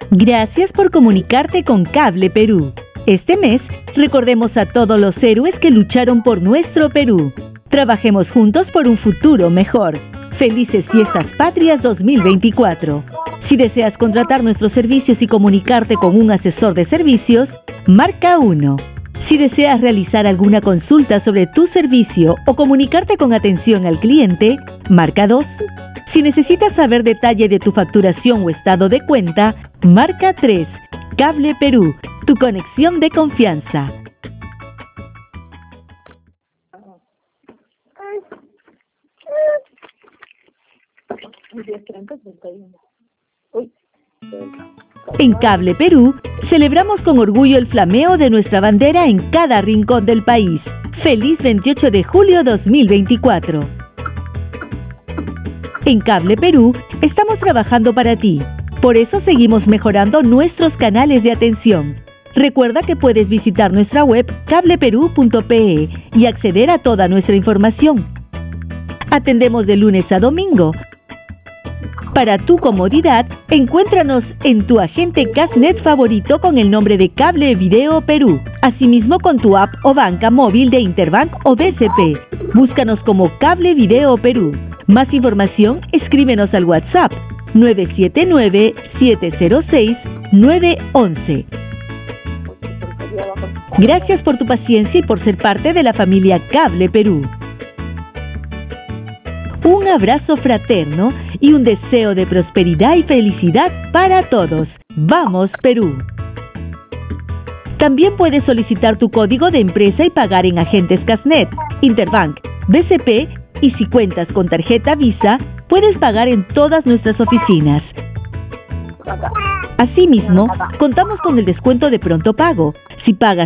Gracias por comunicarte con Cable Perú. Este mes, recordemos a todos los héroes que lucharon por nuestro Perú. Trabajemos juntos por un futuro mejor. Felices Fiestas Patrias 2024. Si deseas contratar nuestros servicios y comunicarte con un asesor de servicios, marca 1. Si deseas realizar alguna consulta sobre tu servicio o comunicarte con atención al cliente, marca 2. Si necesitas saber detalle de tu facturación o estado de cuenta, marca 3. Cable Perú, tu conexión de confianza. En Cable Perú, celebramos con orgullo el flameo de nuestra bandera en cada rincón del país. ¡Feliz 28 de julio 2024! En Cable Perú, estamos trabajando para ti. Por eso seguimos mejorando nuestros canales de atención. Recuerda que puedes visitar nuestra web cableperú.pe y acceder a toda nuestra información. Atendemos de lunes a domingo. Para tu comodidad, encuéntranos en tu agente Casnet favorito con el nombre de Cable Video Perú. Asimismo con tu app o banca móvil de Interbank o BCP. Búscanos como Cable Video Perú. Más información, escríbenos al WhatsApp 979-706-911. Gracias por tu paciencia y por ser parte de la familia Cable Perú. Un abrazo fraterno y un deseo de prosperidad y felicidad para todos. ¡Vamos, Perú! También puedes solicitar tu código de empresa y pagar en agentes Casnet, Interbank, BCP y si cuentas con tarjeta Visa, puedes pagar en todas nuestras oficinas. Asimismo, contamos con el descuento de pronto pago. Si pagas